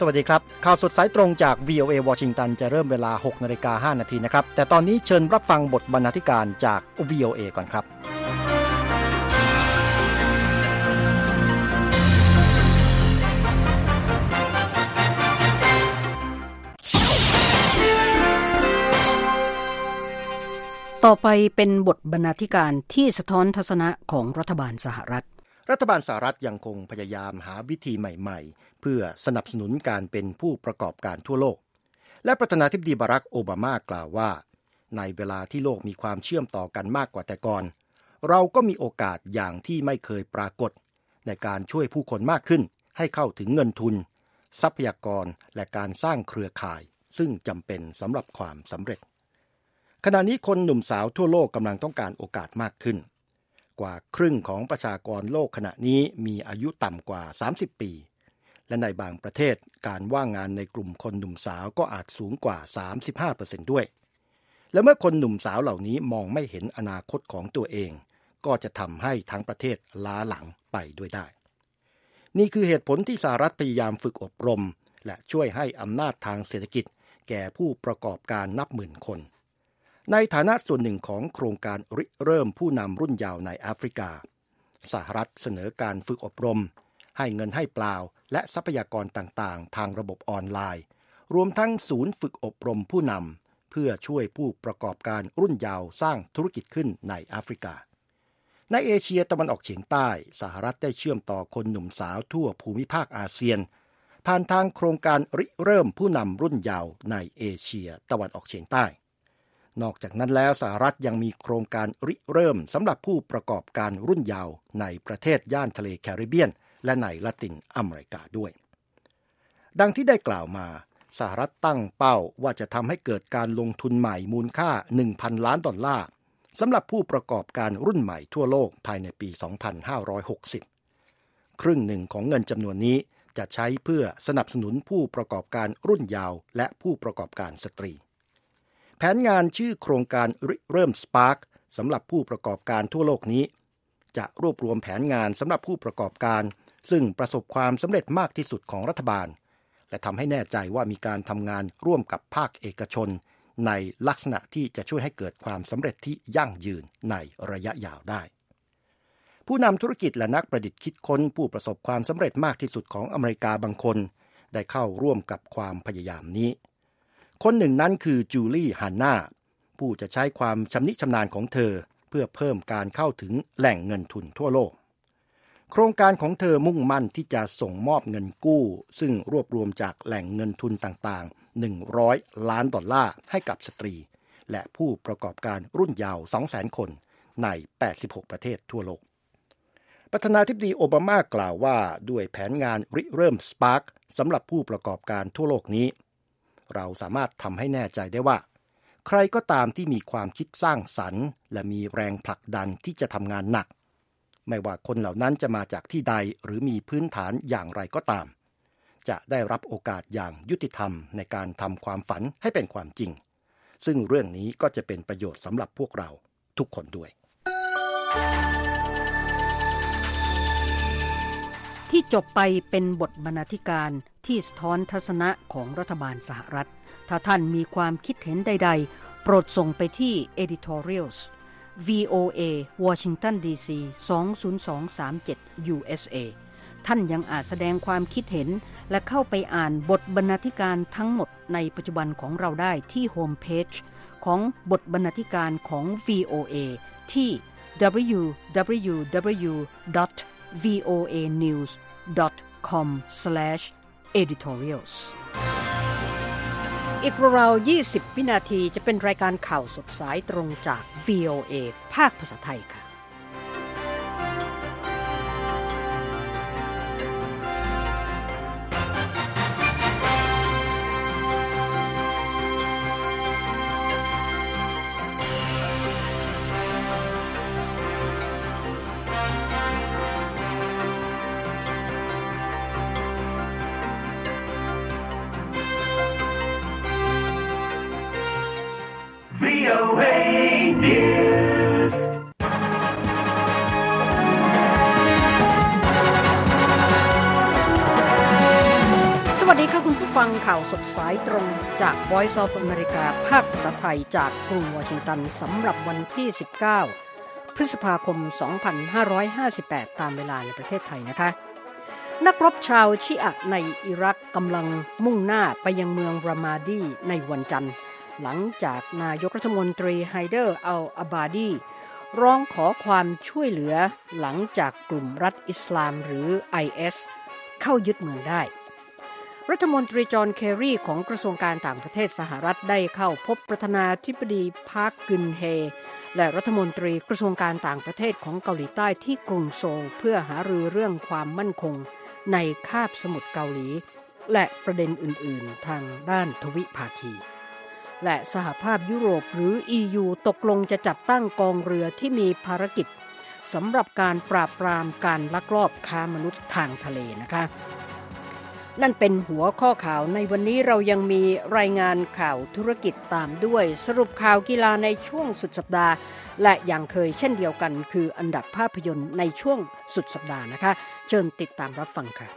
วัสดีครับข่าวสดสายตรงจาก VOA วอชิงตันจะเริ่มเวลา 6:05 น.นะครับแต่ตอนนี้เชิญรับฟังบทบรรณาธิการจาก VOA ก่อนครับต่อไปเป็นบทบรรณาธิการที่สะท้อนทัศนะของรัฐบาลสหรัฐยังคงพยายามหาวิธีใหม่ๆเพื่อสนับสนุนการเป็นผู้ประกอบการทั่วโลกและประธานาธิบดีบารักโอบามากล่าวว่าในเวลาที่โลกมีความเชื่อมต่อกันมากกว่าแต่ก่อนเราก็มีโอกาสอย่างที่ไม่เคยปรากฏในการช่วยผู้คนมากขึ้นให้เข้าถึงเงินทุนทรัพยากรและการสร้างเครือข่ายซึ่งจำเป็นสำหรับความสำเร็จขณะนี้คนหนุ่มสาวทั่วโลกกำลังต้องการโอกาสมากขึ้นกว่าครึ่งของประชากรโลกขณะนี้มีอายุต่ำกว่า30ปีและในบางประเทศการว่างงานในกลุ่มคนหนุ่มสาวก็อาจสูงกว่า 35% ด้วยและเมื่อคนหนุ่มสาวเหล่านี้มองไม่เห็นอนาคตของตัวเองก็จะทำให้ทั้งประเทศล้าหลังไปด้วยได้นี่คือเหตุผลที่สหรัฐพยายามฝึกอบรมและช่วยให้อำนาจทางเศรษฐกิจแก่ผู้ประกอบการนับหมื่นคนในฐานะส่วนหนึ่งของโครงการริเริ่มผู้นำรุ่นเยาว์ในแอฟริกาสหรัฐเสนอการฝึกอบรมให้เงินให้เปล่าและทรัพยากรต่างๆทางระบบออนไลน์รวมทั้งศูนย์ฝึกอบรมผู้นำเพื่อช่วยผู้ประกอบการรุ่นเยาว์สร้างธุรกิจขึ้นในแอฟริกาในเอเชียตะวันออกเฉียงใต้สหรัฐได้เชื่อมต่อคนหนุ่มสาวทั่วภูมิภาคอาเซียนผ่านทางโครงการริเริ่มผู้นำรุ่นเยาว์ในเอเชียตะวันออกเฉียงใต้นอกจากนั้นแล้วสหรัฐยังมีโครงการริเริ่มสำหรับผู้ประกอบการรุ่นเยาว์ในประเทศย่านทะเลแคริบเบียนและในละตินอเมริกาด้วยดังที่ได้กล่าวมาสหรัฐตั้งเป้าว่าจะทำให้เกิดการลงทุนใหม่มูลค่า $1,000 ล้านสำหรับผู้ประกอบการรุ่นใหม่ทั่วโลกภายในปี 2560 ครึ่งหนึ่งของเงินจำนวนนี้จะใช้เพื่อสนับสนุนผู้ประกอบการรุ่นเยาว์และผู้ประกอบการสตรีแผนงานชื่อโครงการริเริ่ม Spark สำหรับผู้ประกอบการทั่วโลกนี้จะรวบรวมแผนงานสำหรับผู้ประกอบการซึ่งประสบความสำเร็จมากที่สุดของรัฐบาลและทำให้แน่ใจว่ามีการทำงานร่วมกับภาคเอกชนในลักษณะที่จะช่วยให้เกิดความสำเร็จที่ยั่งยืนในระยะยาวได้ผู้นำธุรกิจและนักประดิษฐ์คิดค้นผู้ประสบความสำเร็จมากที่สุดของอเมริกาบางคนได้เข้าร่วมกับความพยายามนี้คนหนึ่งนั้นคือจูลี่ฮันนาผู้จะใช้ความชำนิชำนาญของเธอเพื่อเพิ่มการเข้าถึงแหล่งเงินทุนทั่วโลกโครงการของเธอมุ่งมั่นที่จะส่งมอบเงินกู้ซึ่งรวบรวมจากแหล่งเงินทุนต่างๆ$100 ล้านให้กับสตรีและผู้ประกอบการรุ่นเยาว์ 200,000 คนใน86ประเทศทั่วโลกประธานาธิบดีโอบามากล่าวว่าด้วยแผนงานริเริ่ม Spark สำหรับผู้ประกอบการทั่วโลกนี้เราสามารถทำให้แน่ใจได้ว่าใครก็ตามที่มีความคิดสร้างสรรค์และมีแรงผลักดันที่จะทำงานหนักไม่ว่าคนเหล่านั้นจะมาจากที่ใดหรือมีพื้นฐานอย่างไรก็ตามจะได้รับโอกาสอย่างยุติธรรมในการทำความฝันให้เป็นความจริงซึ่งเรื่องนี้ก็จะเป็นประโยชน์สำหรับพวกเราทุกคนด้วยที่จบไปเป็นบทบรรณาธิการที่สะท้อนทัศนะของรัฐบาลสหรัฐถ้าท่านมีความคิดเห็นใดๆโปรดส่งไปที่ editorials VOA Washington DC 20237 USA ท่านยังอาจแสดงความคิดเห็นและเข้าไปอ่านบทบรรณาธิการทั้งหมดในปัจจุบันของเราได้ที่โฮมเพจของบทบรรณาธิการของ VOA ที่ www.voanews.com/editorials อีกราวๆ20 วินาทีจะเป็นรายการข่าวสดสายตรงจาก VOA ภาคภาษาไทยค่ะ VOA News. สวัสดีค่ะคุณผู้ฟังข่าวสดสายตรงจาก Voice of America ภาคภาษาไทยจากกรุงวอชิงตันสำหรับวันที่ 19 พฤษภาคม 2558 ตามเวลาในประเทศไทยนะคะนักรบชาวชิอะในอิรักกำลังมุ่งหน้าไปยังเมืองรามาดีในวันจันทร์หลังจากนายกรัฐมนตรีไฮเดอร์อัลอาบาดีร้องขอความช่วยเหลือหลังจากกลุ่มรัฐอิสลามหรือ IS เข้ายึดเมืองได้รัฐมนตรีจอห์นเคอรีของกระทรวงการต่างประเทศสหรัฐได้เข้าพบประธานาธิบดีพาร์คกึนเฮและรัฐมนตรีกระทรวงการต่างประเทศของเกาหลีใต้ที่กรุงโซลเพื่อหารือเรื่องความมั่นคงในคาบสมุทรเกาหลีและประเด็นอื่นๆทางด้านทวิภาคีและสหภาพยุโรปหรือ EU ตกลงจะจัดตั้งกองเรือที่มีภารกิจสำหรับการปราบปรามการลักลอบค้ามนุษย์ทางทะเลนะคะนั่นเป็นหัวข้อข่าวในวันนี้เรายังมีรายงานข่าวธุรกิจตามด้วยสรุปข่าวกีฬาในช่วงสุดสัปดาห์และอย่างเคยเช่นเดียวกันคืออันดับภาพยนตร์ในช่วงสุดสัปดาห์นะคะเชิญติดตามรับฟังค่ะ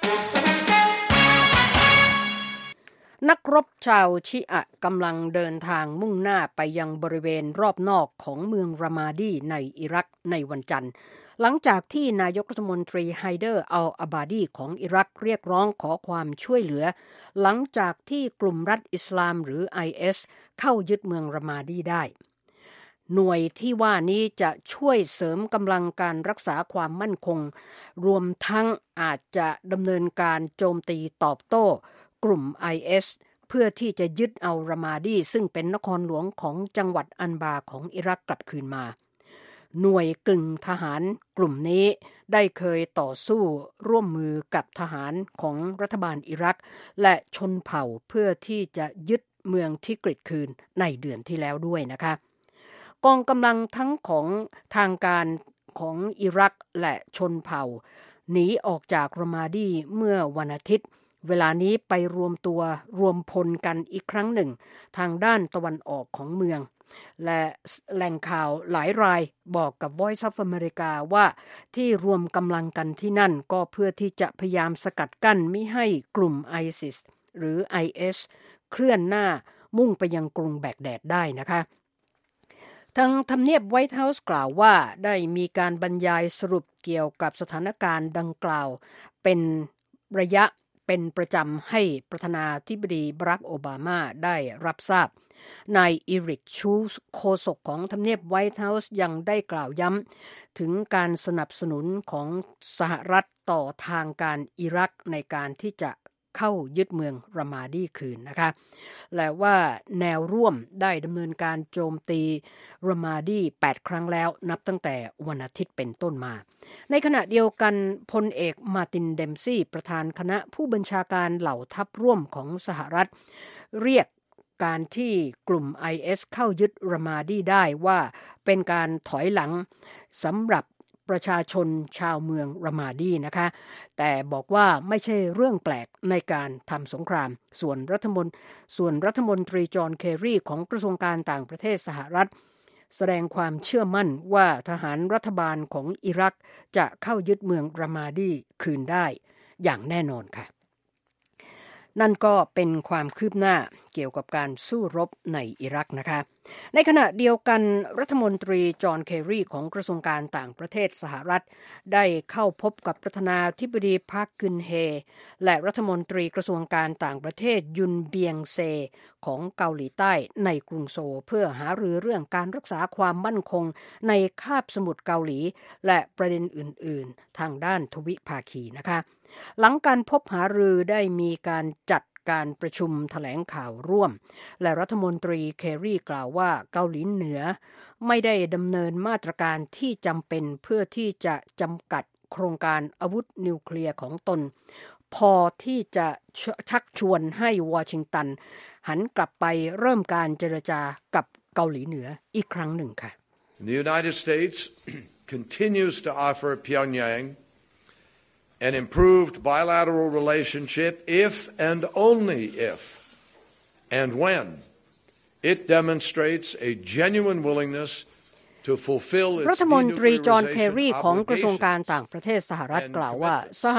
นักรบชาวชิอะกำลังเดินทางมุ่งหน้าไปยังบริเวณรอบนอกของเมืองรามาดีในอิรักในวันจันทร์หลังจากที่นายกรัฐมนตรีไฮเดอร์อัลอาบาดีของอิรักเรียกร้องขอความช่วยเหลือหลังจากที่กลุ่มรัฐอิสลามหรือ IS เข้ายึดเมืองรามาดีได้หน่วยที่ว่านี้จะช่วยเสริมกำลังการรักษาความมั่นคงรวมทั้งอาจจะดำเนินการโจมตีตอบโต้กลุ่ม IS เพื่อที่จะยึดเอารามาดีซึ่งเป็นนครหลวงของจังหวัดอันบาของอิรักกลับคืนมาหน่วยกึ่งทหารกลุ่มนี้ได้เคยต่อสู้ร่วมมือกับทหารของรัฐบาลอิรักและชนเผ่าเพื่อที่จะยึดเมืองทิกริตคืนในเดือนที่แล้วด้วยนะคะกองกำลังทั้งของทางการของอิรักและชนเผ่าหนีออกจากรามาดีเมื่อวันอาทิตย์เวลานี้ไปรวมพลกันอีกครั้งหนึ่งทางด้านตะวันออกของเมืองและแหล่งข่าวหลายรายบอกกับ Voice of America ว่าที่รวมกำลังกันที่นั่นก็เพื่อที่จะพยายามสกัดกั้นไม่ให้กลุ่ม ISIS หรือ IS เคลื่อนหน้ามุ่งไปยังกรุงแบกแดดได้นะคะทางทำเนียบไวท์เฮาส์กล่าวว่าได้มีการบรรยายสรุปเกี่ยวกับสถานการณ์ดังกล่าวเป็นระยะเป็นประจำให้ประธานาธิบดีบารักโอบามาได้รับทราบนายอีริกชูสโฆษกของทำเนียบไวท์เฮาส์ยังได้กล่าวย้ำถึงการสนับสนุนของสหรัฐต่อทางการอิรักในการที่จะเข้ายึดเมืองรามาดีคืนนะคะและว่าแนวร่วมได้ดำเนินการโจมตีรามาดี8ครั้งแล้วนับตั้งแต่วันอาทิตย์เป็นต้นมาในขณะเดียวกันพลเอกมาร์ตินเดมซี่ประธานคณะผู้บัญชาการเหล่าทัพร่วมของสหรัฐเรียกการที่กลุ่ม IS เข้ายึดรามาดีได้ว่าเป็นการถอยหลังสำหรับประชาชนชาวเมืองรามาดีนะคะแต่บอกว่าไม่ใช่เรื่องแปลกในการทำสงครามส่วนรัฐมนตรีจอห์นเคอรีของกระทรวงการต่างประเทศสหรัฐแสดงความเชื่อมั่นว่าทหารรัฐบาลของอิรักจะเข้ายึดเมืองรามาดีคืนได้อย่างแน่นอนค่ะนั่นก็เป็นความคืบหน้าเกี่ยวกับการสู้รบในอิรักนะคะในขณะเดียวกันรัฐมนตรีจอห์นเคอรีของกระทรวงการต่างประเทศสหรัฐได้เข้าพบกับประธานาธิบดีพาร์คกึนเฮและรัฐมนตรีกระทรวงการต่างประเทศยุนเบียงเซของเกาหลีใต้ในกรุงโซลเพื่อหารือเรื่องการรักษาความมั่นคงในคาบสมุทรเกาหลีและประเด็นอื่นๆทางด้านทวิภาคีนะคะหลังการพบหารือได้มีการจัดการประชุมแถลงข่าวร่วมและรัฐมนตรีเคอรีกล่าวว่าเกาหลีเหนือไม่ได้ดำเนินมาตรการที่จำเป็นเพื่อที่จะจำกัดโครงการอาวุธนิวเคลียร์ของตนพอที่จะชักชวนให้วอชิงตันหันกลับไปเริ่มการเจรจากับเกาหลีเหนืออีกครั้งหนึ่งค่ะ The United States continues to offer Pyongyang an improved bilateral relationship if and only if and when it demonstrates a genuine willingness to fulfill its รัฐมนตรีจอห์นเคอรีของกระทรวงการต่างประเทศสหรัฐกล่าวว่าสหรัฐ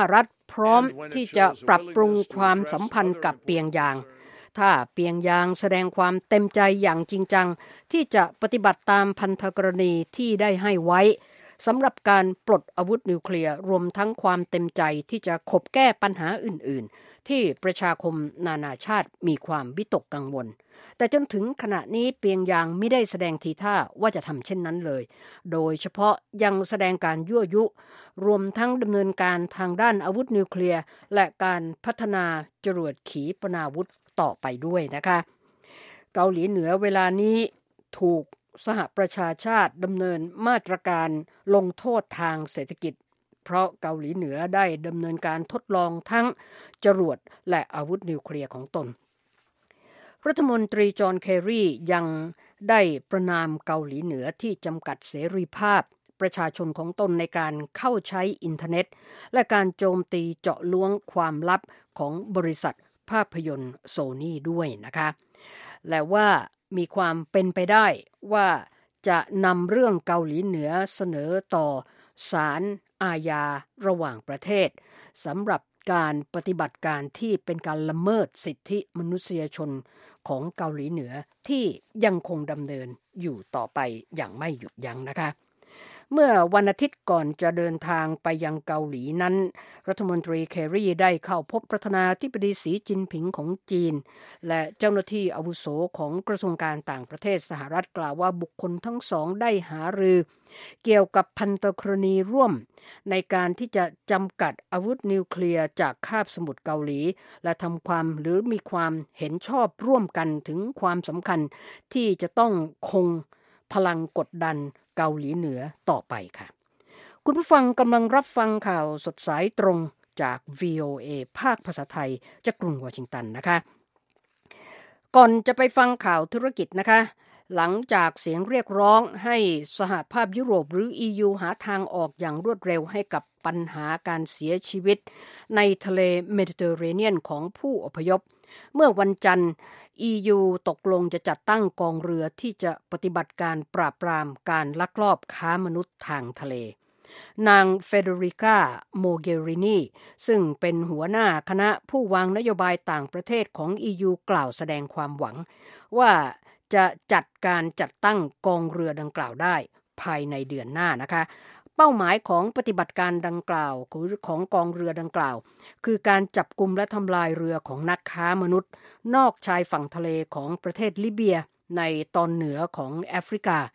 พร้อมที่จะปรับปรุงความสัมพันธ์กับเปียงยางถ้าเปียงยางแสดงความเต็มใจอย่างจริงจังที่จะปฏิบัติตามพันธกรณีที่ได้ให้ไว้สำหรับการปลดอาวุธนิวเคลียร์รวมทั้งความเต็มใจที่จะขบแก้ปัญหาอื่นๆที่ประชาคมนานาชาติมีความวิตกกังวลแต่จนถึงขณะนี้เปียงยางไม่ได้แสดงทีท่าว่าจะทำเช่นนั้นเลยโดยเฉพาะยังแสดงการยั่วยุรวมทั้งดำเนินการทางด้านอาวุธนิวเคลียร์และการพัฒนาจรวดขีปนาวุธต่อไปด้วยนะคะเกาหลีเหนือเวลานี้ถูกสหประชาชาติดำเนินมาตรการลงโทษทางเศรษฐกิจเพราะเกาหลีเหนือได้ดำเนินการทดลองทั้งจรวดและอาวุธนิวเคลียร์ของตนรัฐมนตรีจอห์น เคอรียังได้ประณามเกาหลีเหนือที่จำกัดเสรีภาพประชาชนของตนในการเข้าใช้อินเทอร์เน็ตและการโจมตีเจาะล้วงความลับของบริษัทภาพยนตร์โซนี่ด้วยนะคะและว่ามีความเป็นไปได้ว่าจะนำเรื่องเกาหลีเหนือเสนอต่อศาลอาญาระหว่างประเทศสำหรับการปฏิบัติการที่เป็นการละเมิดสิทธิมนุษยชนของเกาหลีเหนือที่ยังคงดำเนินอยู่ต่อไปอย่างไม่หยุดยั้งนะคะเมื่อวันอาทิตย์ก่อนจะเดินทางไปยังเกาหลีนั้นรัฐมนตรีเคอรีได้เข้าพบประธานาธิบดีสีจิ้นผิงของจีนและเจ้าหน้าที่อาวุโสของกระทรวงการต่างประเทศสหรัฐกล่าวว่าบุคคลทั้งสองได้หารือเกี่ยวกับพันธกรณีร่วมในการที่จะจำกัดอาวุธนิวเคลียร์จากคาบสมุทรเกาหลีและทำความหรือมีความเห็นชอบร่วมกันถึงความสำคัญที่จะต้องคงพลังกดดันเกาหลีเหนือต่อไปค่ะคุณผู้ฟังกำลังรับฟังข่าวสดสายตรงจาก VOA ภาคภาษาไทยจากกรุงวอชิงตันนะคะก่อนจะไปฟังข่าวธุรกิจนะคะหลังจากเสียงเรียกร้องให้สหภาพยุโรปหรือ EU หาทางออกอย่างรวดเร็วให้กับปัญหาการเสียชีวิตในทะเลเมดิเตอร์เรเนียนของผู้อพยพเมื่อวันจันทร์ EU ตกลงจะจัดตั้งกองเรือที่จะปฏิบัติการปราบปรามการลักลอบค้ามนุษย์ทางทะเลนางเฟเดริกาโมเกรินีซึ่งเป็นหัวหน้าคณะผู้วางนโยบายต่างประเทศของ EU กล่าวแสดงความหวังว่าจะจัดการจัดตั้งกองเรือดังกล่าวได้ภายในเดือนหน้านะคะเป้าหมายของปฏิบัติการดังกล่าวหรือของกองเรือดังกล่าวคือการจับกุมและทำลายเรือของนักค้ามนุษย์นอกชายฝั่งทะเลของประเทศลิเบียในตอนเหนือของแอฟริกา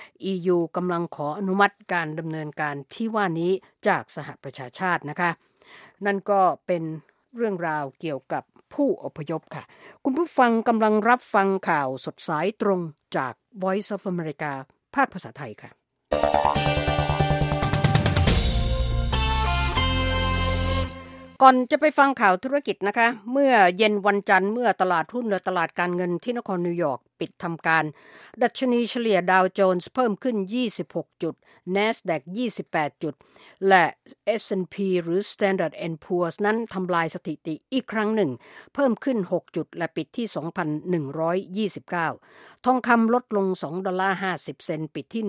EU กำลังขออนุมัติการดำเนินการที่ว่านี้จากสหประชาชาตินะคะนั่นก็เป็นเรื่องราวเกี่ยวกับผู้อพยพค่ะคุณผู้ฟังกำลังรับฟังข่าวสดสายตรงจาก Voice of America ภาคภาษาไทยค่ะก่อนจะไปฟังข่าวธุรกิจนะคะเมื่อเย็นวันจันทร์เมื่อตลาดหุ้นและตลาดการเงินที่นครนิวยอร์กปิดทำการดัชนีเฉลี่ยดาวโจนส์เพิ่มขึ้น26จุด NASDAQ 28จุดและ S&P หรือ Standard & Poor's นั้นทำลายสถิติอีกครั้งหนึ่งเพิ่มขึ้น6จุดและปิดที่ 2,129 ทองคำลดลง$2.50 เซนต์ปิดที่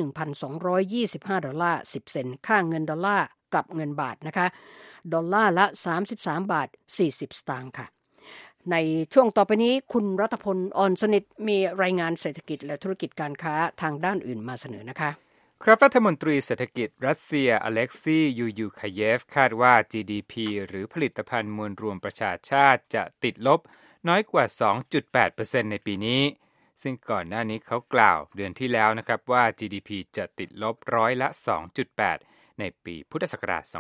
$1,225.10 เซนต์ค่าเงินดอลลาร์กับเงินบาทนะคะดอลลาร์ละ33.40 สตางค์ค่ะในช่วงต่อไปนี้คุณรัฐพลอ่อนสนิทมีรายงานเศรษฐกิจและธุรกิจการค้าทางด้านอื่นมาเสนอนะคะครับรัฐมนตรีเศรษฐกิจรัสเซียอเล็กซียูยูคาเยฟคาดว่า GDP หรือผลิตภัณฑ์มวลรวมประชาชาติจะติดลบน้อยกว่า 2.8% ในปีนี้ซึ่งก่อนหน้านี้เขากล่าวเดือนที่แล้วนะครับว่า GDP จะติดลบร้อยละ 2.8 ในปีพุทธศักราช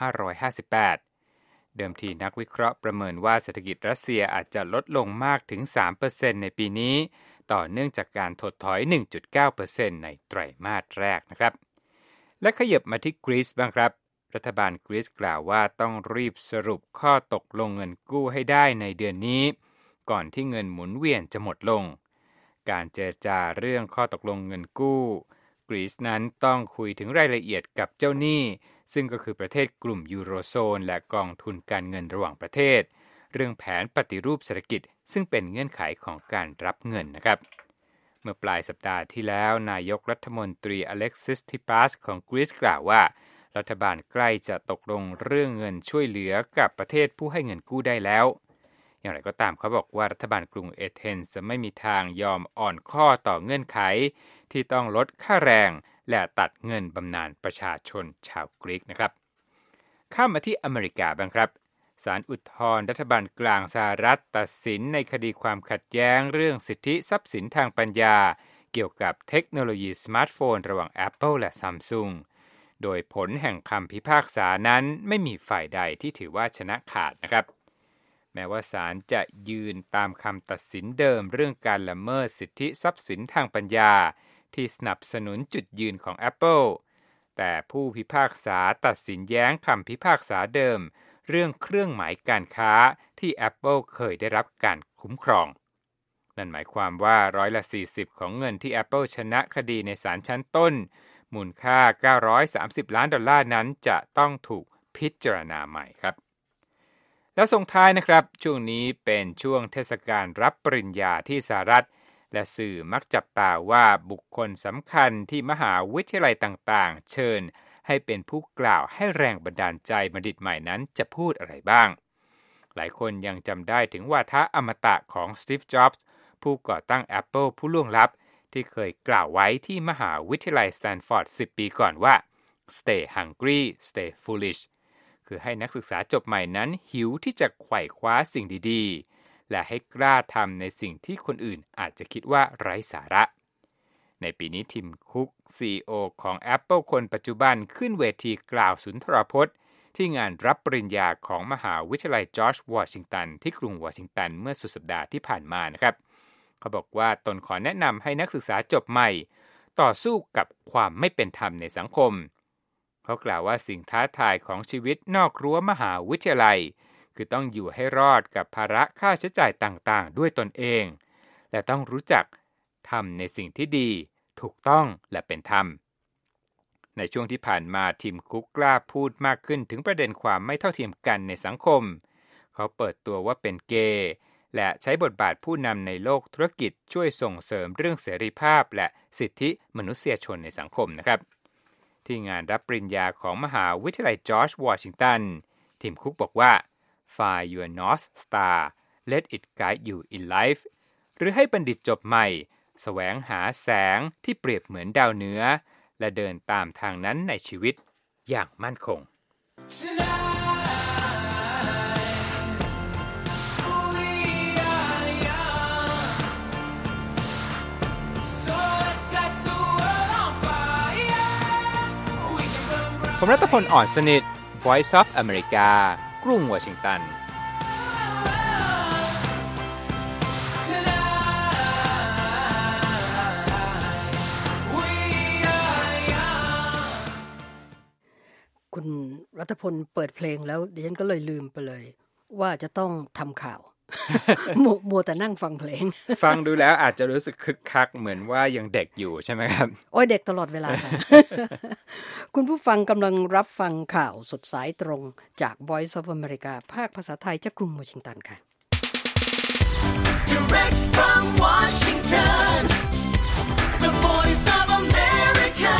2558 เดิมทีนักวิเคราะห์ประเมินว่าเศรษฐกิจรัสเซียอาจจะลดลงมากถึง 3% ในปีนี้ต่อเนื่องจากการถดถอย 1.9% ในไตรมาสแรกนะครับและขยับมาที่กรีซบ้างครับรัฐบาลกรีซกล่าวว่าต้องรีบสรุปข้อตกลงเงินกู้ให้ได้ในเดือนนี้ก่อนที่เงินหมุนเวียนจะหมดลงการเจรจาเรื่องข้อตกลงเงินกู้กรีซนั้นต้องคุยถึงรายละเอียดกับเจ้าหนี้ซึ่งก็คือประเทศกลุ่มยูโรโซนและกองทุนการเงินระหว่างประเทศเรื่องแผนปฏิรูปเศรษฐกิจซึ่งเป็นเงื่อนไขของการรับเงินนะครับเมื่อปลายสัปดาห์ที่แล้วนายกรัฐมนตรีอเล็กซิส ทิปาสของกรีซกล่าวว่ารัฐบาลใกล้จะตกลงเรื่องเงินช่วยเหลือกับประเทศผู้ให้เงินกู้ได้แล้วอย่างไรก็ตามเขาบอกว่ารัฐบาลกรุงเอเธนส์จะไม่มีทางยอมอ่อนข้อต่อเงื่อนไขที่ต้องลดค่าแรงและตัดเงินบำนาญประชาชนชาวกรีกนะครับข้ามมาที่อเมริกาบ้างครับศาลอุทธรณ์รัฐบาลกลางสหรัฐตัดสินในคดีความขัดแย้งเรื่องสิทธิทรัพย์สินทางปัญญาเกี่ยวกับเทคโนโลยีสมาร์ทโฟนระหว่าง Apple และ Samsung โดยผลแห่งคำพิพากษานั้นไม่มีฝ่ายใดที่ถือว่าชนะขาดนะครับแม้ว่าศาลจะยืนตามคำตัดสินเดิมเรื่องการละเมิดสิทธิทรัพย์สินทางปัญญาที่สนับสนุนจุดยืนของ Apple แต่ผู้พิพากษาตัดสินแย้งคำพิพากษาเดิมเรื่องเครื่องหมายการค้าที่ Apple เคยได้รับการคุ้มครองนั่นหมายความว่า40%ของเงินที่ Apple ชนะคดีในศาลชั้นต้นมูลค่า$930 ล้านนั้นจะต้องถูกพิจารณาใหม่ครับแล้วส่งท้ายนะครับช่วงนี้เป็นช่วงเทศกาลรับปริญญาที่สหรัฐและสื่อมักจับตาว่าบุคคลสำคัญที่มหาวิทยาลัยต่างๆเชิญให้เป็นผู้กล่าวให้แรงบันดาลใจบัณฑิตใหม่นั้นจะพูดอะไรบ้างหลายคนยังจำได้ถึงวาทะอมตะของสตีฟ จ็อบส์ผู้ก่อตั้ง Apple ผู้ล่วงลับที่เคยกล่าวไว้ที่มหาวิทยาลัยสแตนฟอร์ด10 ปีก่อนว่า Stay hungry, stay foolish คือให้นักศึกษาจบใหม่นั้นหิวที่จะไขว่คว้าสิ่งดีๆและให้กล้าทำในสิ่งที่คนอื่นอาจจะคิดว่าไร้สาระในปีนี้ทิมคุก CEO ของ Apple คนปัจจุบันขึ้นเวทีกล่าวสุนทรพจน์ที่งานรับปริญญาของมหาวิทยาลัยจอร์จวอชิงตันที่กรุงวอชิงตันเมื่อสุดสัปดาห์ที่ผ่านมานะครับเขาบอกว่าตนขอแนะนำให้นักศึกษาจบใหม่ต่อสู้กับความไม่เป็นธรรมในสังคมเขากล่าวว่าสิ่งท้าทายของชีวิตนอกรั้วมหาวิทยาลัยคือต้องอยู่ให้รอดกับภาระค่าใช้จ่ายต่างๆด้วยตนเองและต้องรู้จักทำในสิ่งที่ดีถูกต้องและเป็นธรรมในช่วงที่ผ่านมาทิมคุกกล้าพูดมากขึ้นถึงประเด็นความไม่เท่าเทียมกันในสังคมเขาเปิดตัวว่าเป็นเกย์และใช้บทบาทผู้นำในโลกธุรกิจช่วยส่งเสริมเรื่องเสรีภาพและสิทธิมนุษยชนในสังคมนะครับที่งานรับปริญญาของมหาวิทยาลัยจอร์จวอชิงตันทิมคุกบอกว่า Find your North Star Let it guide you in life หรือให้บัณฑิตจบใหม่แสวงหาแสงที่เปรียบเหมือนดาวเหนือและเดินตามทางนั้นในชีวิตอย่างมั่นคงผมรัตพล อ่อนสนิท Voice of America กรุงวอชิงตันคุณรัตพลเปิดเพลงแล้วดิฉันก็เลยลืมไปเลยว่าจะต้องทำข่าว มัวแต่นั่งฟังเพลงฟังดูแล้วอาจจะรู้สึกคึกคักเหมือนว่ายังเด็กอยู่ใช่ไหมครับโอ้ยเด็กตลอดเวลาค่ะ คุณผู้ฟังกำลังรับฟังข่าวสดสายตรงจาก Voice of America ภาคภาษาไทยจากกรุงวอชิงตันค่ะ Direct from Washington, the Voice of America,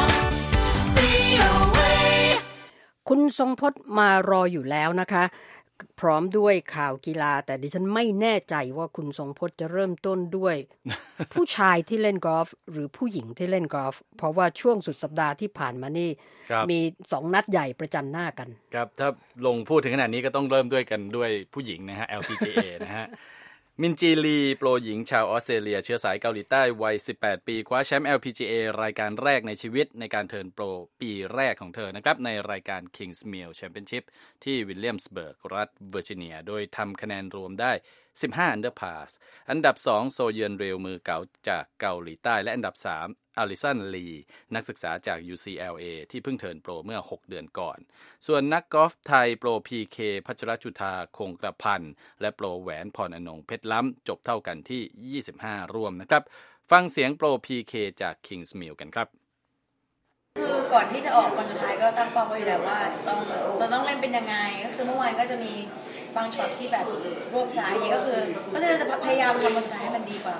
VOA. คุณทรงทศมารออยู่แล้วนะคะพร้อมด้วยข่าวกีฬาแต่ดิฉันไม่แน่ใจว่าคุณทรงพจน์จะเริ่มต้นด้วย ผู้ชายที่เล่นกอล์ฟหรือผู้หญิงที่เล่นกอล์ฟเพราะว่าช่วงสุดสัปดาห์ที่ผ่านมานี่มี2นัดใหญ่ประจันหน้ากันครับถ้าลงพูดถึงขนาดนี้ก็ต้องเริ่มด้วยกันด้วยผู้หญิงนะฮะ LPGA นะฮะมินจีลีโปรหญิงชาวออสเตรเลียเชื้อสายเกาหลีใต้วัย18ปีคว้าแชมป์ LPGA รายการแรกในชีวิตในการเทิร์นโปรปีแรกของเธอนะครับในรายการ Kingsmill Championship ที่วิลเลียมสเบิร์กรัฐเวอร์จิเนียโดยทำคะแนนรวมได้15 อันเดอร์พาสอันดับ2โซเยนเรลมือเก่าจากเกาหลีใต้และอันดับ3อลิสันลีนักศึกษาจาก UCLA ที่เพิ่งเทิร์นโปรเมื่อ6เดือนก่อนส่วนนักกอล์ฟไทยโปร PK พัชรจุฑาคงกระพันและโปรแหวนพรอนงค์เพชรล้ำจบเท่ากันที่25ร่วมนะครับฟังเสียงโปร PK จาก Kingsmill กันครับคือก่อนที่จะออกวันสุดท้ายก็ตั้งเป้าไว้อยู่แล้วว่าต้องเล่นเป็นยังไงก็คือเมื่อวานก็จะมีบางช็อตที่แบบรวบสายอย่างนี้ก็คือจะพยายามทำบนสายให้มันดีกว่าวัน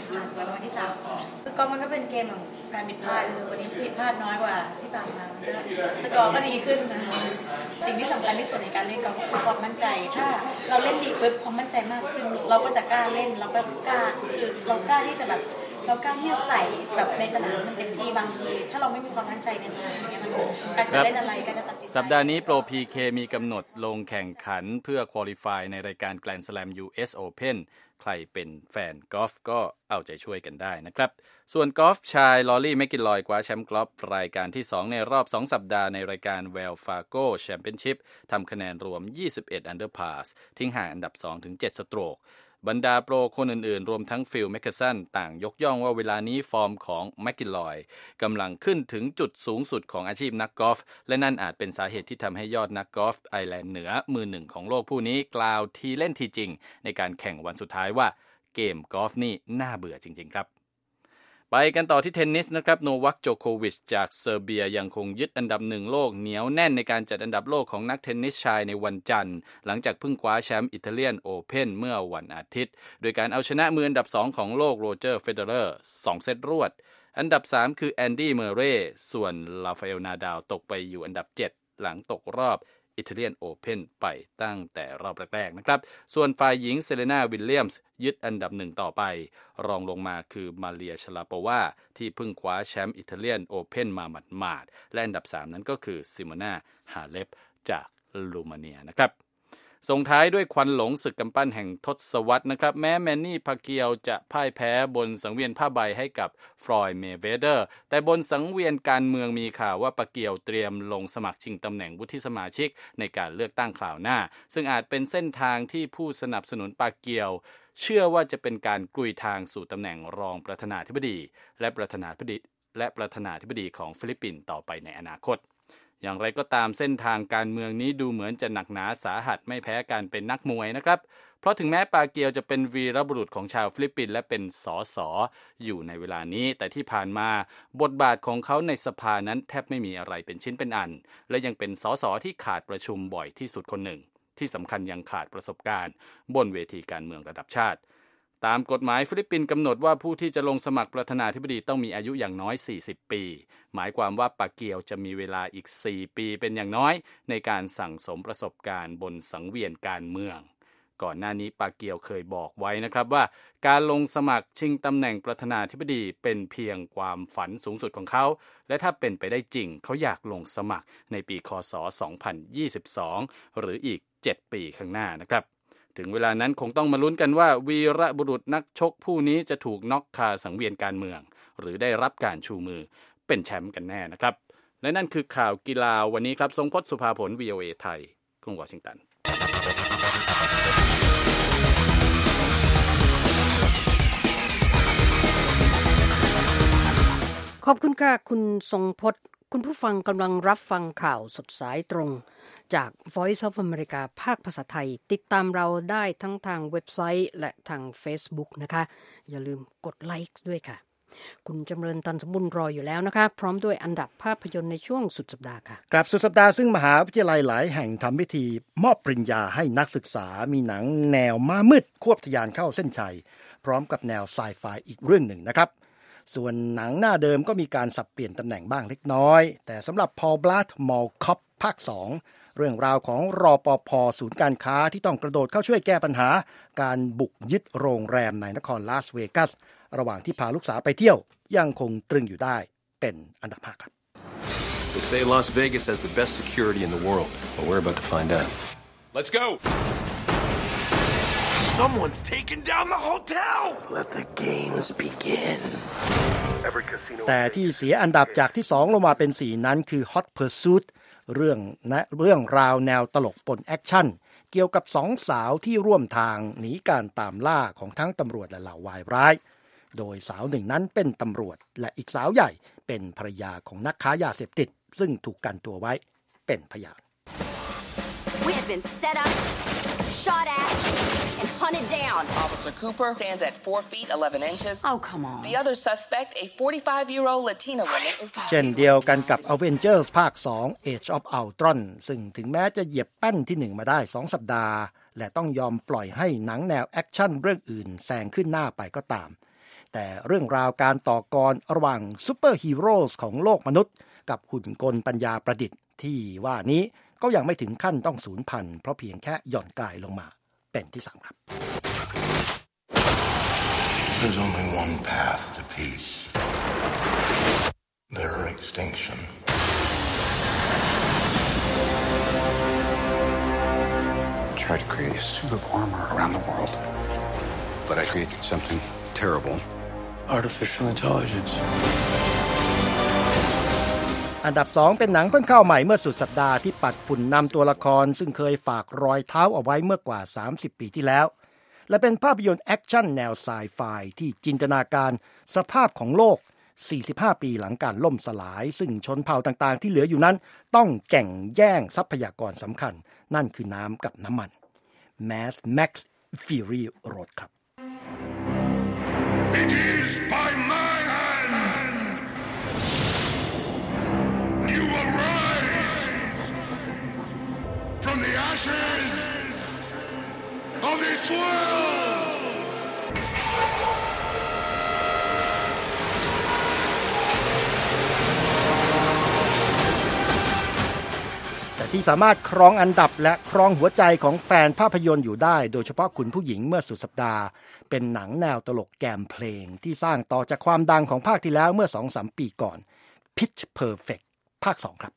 ผ่านวันที่3คือกอล์ฟมันก็เป็นเกมของการผิดพลาดคือวันนี้ผิดพลาดน้อยกว่าที่ผ่านมาสกอร์ก็ดีขึ้นนะสิ่งที่สำคัญที่สุดในการเล่นกอล์ฟคือความมั่นใจถ้าเราเล่นดีปุ๊บความมั่นใจมากขึ้นเราก็จะกล้าเล่นเราก็กล้าคือเรากล้าที่จะแบบเรากล้าที่จะใส่แบบในสนามมันเต็มที่บางทีถ้าเราไม่มีความมั่นใจในสนามอย่างเงี้ยมันอาจจะเล่นอะไรก็จะตัดสินใจสัปดาห์นี้โปร PK มีกำหนดลงแข่งขันเพื่อควอลิฟายในรายการ Grand Slam US Open ใครเป็นแฟนกอล์ฟก็เอาใจช่วยกันได้นะครับส่วนกอล์ฟชายลอรี่แมคกิลลอยคว้าแชมป์กอล์ฟรายการที่2ในรอบ2สัปดาห์ในรายการ Wells Fargo Championship ทำคะแนนรวม21 under par ทิ้งห่างอันดับ 2-7 สโตรกบรรดาโปรคนอื่นๆรวมทั้งฟิลแมคเคสันต่างยกย่องว่าเวลานี้ฟอร์มของแมคกิลลอยกำลังขึ้นถึงจุดสูงสุดของอาชีพนักกอล์ฟและนั่นอาจเป็นสาเหตุที่ทำให้ยอดนักกอล์ฟไอร์แลนด์เหนือมือหนึ่งของโลกผู้นี้กล่าวทีเล่นทีจริงในการแข่งวันสุดท้ายว่าเกมกอล์ฟนี่น่าเบื่อจริงๆครับไปกันต่อที่เทนนิสนะครับโนวัคโจโควิชจากเซอร์เบียยังคงยึดอันดับ1โลกเหนียวแน่นในการจัดอันดับโลกของนักเทนนิสชายในวันจันทร์หลังจากเพิ่งคว้าแชมป์อิตาเลียนโอเพ่นเมื่อวันอาทิตย์โดยการเอาชนะมืออันดับ2ของโลกโรเจอร์เฟเดอเรอร์2เซตรวดอันดับ3คือแอนดี้เมอร์เรย์ส่วนราฟาเอลนาดาลตกไปอยู่อันดับ7หลังตกรอบอิตาเลียนโอเพ่นไปตั้งแต่รอบแรกๆนะครับส่วนฝ่ายหญิงเซเลนาวิลเลียมส์ยึดอันดับ1ต่อไปรองลงมาคือมาเรียชลาโปวาที่เพิ่งคว้าแชมป์อิตาเลียนโอเพ่นมาหมาดๆและอันดับ3นั้นก็คือซิโมนาฮาเลปจากรูมาเนียนะครับส่งท้ายด้วยควันหลงศึกกำปั้นแห่งทศวรรษนะครับแม้แมนนี่พาเกียวจะพ่ายแพ้บนสังเวียนผ้าใบให้กับฟลอยด์เมเวเดอร์แต่บนสังเวียนการเมืองมีข่าวว่าพาเกียวเตรียมลงสมัครชิงตำแหน่งวุฒิสมาชิกในการเลือกตั้งคราวหน้าซึ่งอาจเป็นเส้นทางที่ผู้สนับสนุนพาเกียวเชื่อว่าจะเป็นการกลุยทางสู่ตำแหน่งรองประธานาธิบดีและประธานาธิบดีของฟิลิปปินส์ต่อไปในอนาคตอย่างไรก็ตามเส้นทางการเมืองนี้ดูเหมือนจะหนักหนาสาหัสไม่แพ้การเป็นนักมวยนะครับเพราะถึงแม้ปาเกียวจะเป็นวีรบุรุษของชาวฟิลิปปินส์และเป็นสสอยู่ในเวลานี้แต่ที่ผ่านมาบทบาทของเขาในสภานั้นแทบไม่มีอะไรเป็นชิ้นเป็นอันและยังเป็นสสที่ขาดประชุมบ่อยที่สุดคนหนึ่งที่สำคัญยังขาดประสบการณ์บนเวทีการเมืองระดับชาติตามกฎหมายฟิลิปปินส์กำหนดว่าผู้ที่จะลงสมัครประธานาธิบดีต้องมีอายุอย่างน้อย40ปีหมายความว่าปาเกียวจะมีเวลาอีก4ปีเป็นอย่างน้อยในการสั่งสมประสบการณ์บนสังเวียนการเมืองก่อนหน้านี้ปาเกียวเคยบอกไว้นะครับว่าการลงสมัครชิงตำแหน่งประธานาธิบดีเป็นเพียงความฝันสูงสุดของเขาและถ้าเป็นไปได้จริงเขาอยากลงสมัครในปีค.ศ. 2022หรืออีก7ปีข้างหน้านะครับถึงเวลานั้นคงต้องมาลุ้นกันว่าวีรบุรุษนักชกผู้นี้จะถูกน็อกคาสังเวียนการเมืองหรือได้รับการชูมือเป็นแชมป์กันแน่นะครับและนั่นคือข่าวกีฬาวันนี้ครับทรงพจน์สุภาผล VOA ไทยกรุงวอชิงตันขอบคุณค่ะคุณทรงพจน์คุณผู้ฟังกำลังรับฟังข่าวสดสายตรงจาก Voice of America ภาคภาษาไทยติดตามเราได้ทั้งทางเว็บไซต์และทาง Facebook นะคะอย่าลืมกดไลค์ด้วยค่ะคุณจำเริญตันสมบุญรออยู่แล้วนะคะพร้อมด้วยอันดับภาพยนตร์ในช่วงสุดสัปดาห์ค่ะกลับสุดสัปดาห์ซึ่งมหาวิทยาลัยหลายแห่งทำพิธีมอบปริญญาให้นักศึกษามีหนังแนวม้ามืดควบทะยานเข้าเส้นชัยพร้อมกับแนวไซไฟอีกเรื่องหนึ่งนะครับส่วนหนังหน้าเดิมก็มีการสับเปลี่ยนตำแหน่งบ้างเล็กน้อยแต่สำหรับ Paul Blart Mall Cop ภาค 2 เรื่องราวของรปภ.ศูนย์การค้าที่ต้องกระโดดเข้าช่วยแก้ปัญหาการบุกยึดโรงแรมในนครลาสเวกัสระหว่างที่พาลูกสาวไปเที่ยวยังคงตรึงอยู่ได้เป็นอันดับ 5 ครับ They say Las Vegas has the best security in the world, but we're about to find out. Let's go! Someone's taking down the hotel! Let the games begin. แต่ที่เสียอันดับจากที่2ลงมาเป็น4นั้นคือ Hot Pursuit เรื่องราวแนวตลกปนแอคชั่นเกี่ยวกับ2สาวที่ร่วมทางหนีการตามล่าของทั้งตำรวจและเหล่าวายร้ายโดยสาวหนึ่งนั้นเป็นตำรวจและอีกสาวใหญ่เป็นภรรยาของนักค้ายาเสพติดซึ่งถูกกันตัวไว้เป็นพยาน We have been set up, shot at, and hunted down. Officer Cooper stands at 4 feet 11 inches. Oh, come on. The other suspect, a 45-year-old Latina woman, is เช่นเดียวกันกับ Avengers ภาค 2 Age of Ultron ซึ่งถึงแม้จะเหยียบแป้นที่1มาได้2สัปดาห์และต้องยอมปล่อยให้หนังแนวแอคชั่นเรื่องอื่นแซงขึ้นหน้าไปก็ตามแต่เรื่องราวการต่อกรระหว่างซูเปอร์ฮีโร่ของโลกมนุษย์กับหุ่นกลปัญญาประดิษฐ์ที่ว่านี้ก็ยังไม่ถึงขั้นต้องสูญพันธุ์เพราะเพียงแค่หย่อนกายลงมาเป็นที่3ครับ There's only one path to peace. Their extinction. I tried to create a suit of armor around the world, but I created something terrible. Artificial intelligence. อันดับ2เป็นหนังเพิ่งเข้าใหม่เมื่อสุดสัปดาห์ที่ปัดฝุ่นนำตัวละครซึ่งเคยฝากรอยเท้าเอาไว้เมื่อกว่า30ปีที่แล้วและเป็นภาพยนตร์แอคชั่นแนวไซไฟที่จินตนาการสภาพของโลก45ปีหลังการล่มสลายซึ่งชนเผ่าต่างๆที่เหลืออยู่นั้นต้องแข่งแย่งทรัพยากรสำคัญนั่นคือน้ำกับน้ำมัน Mad Max Fury Road ครับ It is by my hand you arise from the ashes of this world. แต่ที่สามารถครองอันดับและครองหัวใจของแฟนภาพยนตร์อยู่ได้โดยเฉพาะคุณผู้หญิงเมื่อสุดสัปดาห์เป็นหนังแนวตลกแกมเพลงที่สร้างต่อจากความดังของภาคที่แล้วเมื่อ 2-3 ปีก่อน Pitch Perfect ภาค 2 ครับ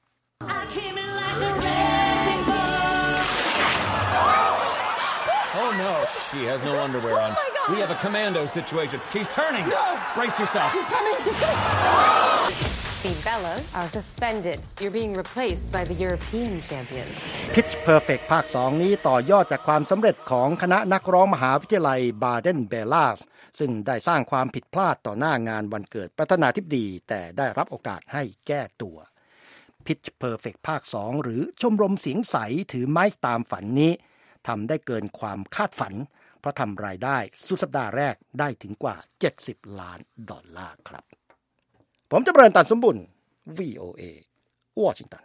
Oh no, she has no underwear on. Oh my God. We have a commando situation. She's turning. No. Brace yourself. She's coming. The Bellas are suspended. You're being replaced by the European champions. Pitch Perfect ภาค 2 นี้ต่อยอดจากความสำเร็จของคณะนักร้องมหาวิทยาลัย Baden-Bellas ซึ่งได้สร้างความผิดพลาดต่อหน้างานวันเกิดประธานาธิบดีแต่ได้รับโอกาสให้แก้ตัว Pitch Perfect ภาค 2 หรือชมรมเสียงใสถือไม้ตามฝันนี้ทำได้เกินความคาดฝันเพราะทำรายได้สุดสัปดาห์แรกได้ถึงกว่า$70 ล้านครับผมจำเริญตันสมบุญ VOA วอชิงตัน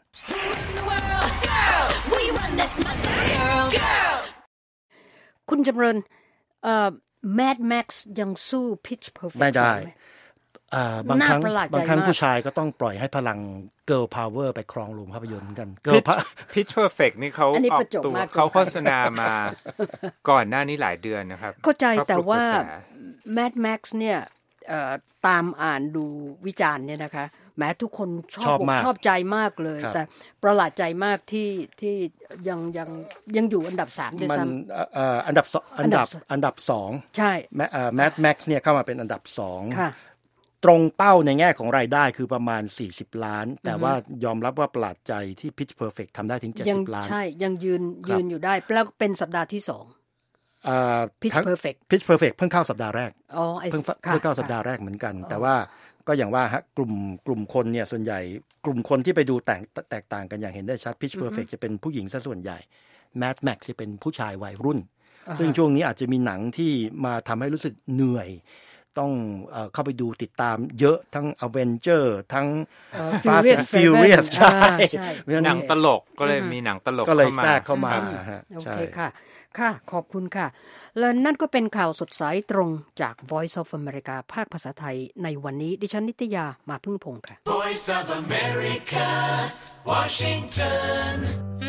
คุณจำเริญMad Max ยังสู้ Pitch Perfect ไม่ได้บางครั้งผู้ชายก็ต้องปล่อยให้พลัง Girl Power ไปครองโรงภาพยนตร์เหมือนกัน Pitch Perfect นี่เขาออกตัวเขาโฆษณามาก่อนหน้านี้หลายเดือนนะครับเข้าใจแต่ว่า Mad Max เนี่ยตามอ่านดูวิจารณ์เนี่ยนะคะแม้ทุกคนชอบใจมากเลยแต่ประหลาดใจมากที่ยังอยู่อันดับ3ด้วยซ้ำอันดับ2ใช่Mad Max เนี่ยเข้ามาเป็นอันดับ2ค่ะตรงเป้าในแง่ของรายได้คือประมาณ40 ล้านแต่ว่ายอมรับว่าประหลาดใจที่ Pitch Perfect ทำได้ถึง70 ล้านใช่ยังยืนอยู่ได้แล้วเป็นสัปดาห์ที่2Pitch Perfect เพิ่งเข้าสัปดาห์แรกเพิ่งเข้าสัปดาห์แรกเหมือนกันแต่ว่าก็อย่างว่าฮะกลุ่มคนเนี่ยส่วนใหญ่กลุ่มคนที่ไปดูแตกต่างกันอย่างเห็นได้ชัด Pitch Perfect จะเป็นผู้หญิงซะส่วนใหญ่ Mad Max จะเป็นผู้ชายวัยรุ่นซึ่งช่วงนี้อาจจะมีหนังที่มาทำให้รู้สึกเหนื่อยต้องเข้าไปดูติดตามเยอะทั้ง Avenger ทั้ง Fast and Furious ใช่หนังตลกก็เลยมีหนังตลกก็เลยแทรกเข้ามาโอเคค่ะขอบคุณค่ะและนั่นก็เป็นข่าวสดใสตรงจาก Voice of America ภาคภาษาไทยในวันนี้ดิฉันนิตยามาพึ่งพงษ์ค่ะ Voice of America Washington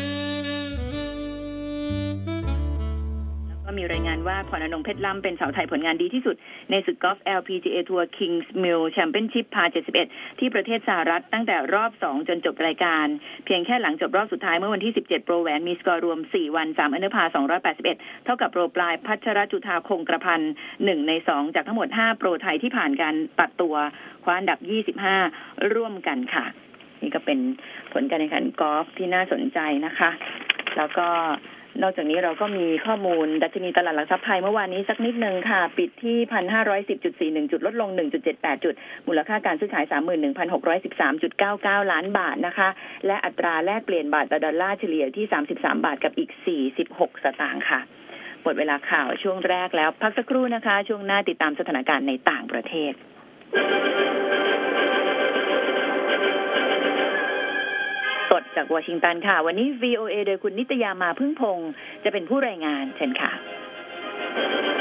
ก็มีรายงานว่าพรณรงค์เพชรล้ำเป็นสาวไทยผลงานดีที่สุดในศึกกอล์ฟ LPGA ทัวร์ Kings Mill Championship Par 71ที่ประเทศสหรัฐตั้งแต่รอบ2จนจบรายการเพียงแค่หลังจบรอบสุดท้ายเมื่อวันที่17โปรแหวนมีสกอร์รวม4วัน3อันเดอร์พาร์281เท่ากับโปรปลายพัชรจุฑาคงกระพัน1ใน2จากทั้งหมด5โปรไทยที่ผ่านการตัดตัวคว้าอันดับ25ร่วมกันค่ะนี่ก็เป็นผลการแข่งขันกอล์ฟที่น่าสนใจนะคะแล้วก็นอกจากนี้เราก็มีข้อมูลดัชนีตลาดหลักทรัพย์ไทยเมื่อวานนี้สักนิดนึงค่ะปิดที่ 1,510.41 จุดลดลง 1.78 จุดมูลค่าการซื้อขาย 31,613.99 ล้านบาทนะคะและอัตราแลกเปลี่ยนบาทต่อดอลลาร์เฉลี่ยที่33บาทกับอีก46สตางค์ค่ะหมดเวลาข่าวช่วงแรกแล้วพักสักครู่นะคะช่วงหน้าติดตามสถานการณ์ในต่างประเทศสดจากวอชิงตันค่ะวันนี้ VOA โดยคุณนิตยามาพึ่งพงษ์จะเป็นผู้รายงานเชิญค่ะ